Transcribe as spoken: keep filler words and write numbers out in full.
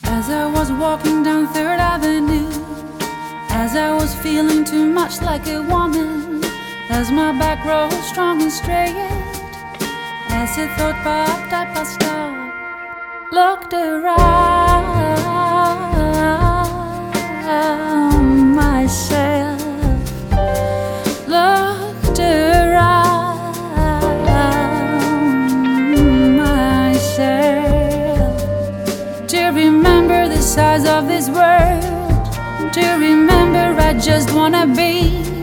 As I was walking down Third Avenue, as I was feeling too much like a woman, as my back rose strong and straight, as a thought popped up, I stopped, looked around myself, looked around myself, to remember the size of this world, to remember I just wanna be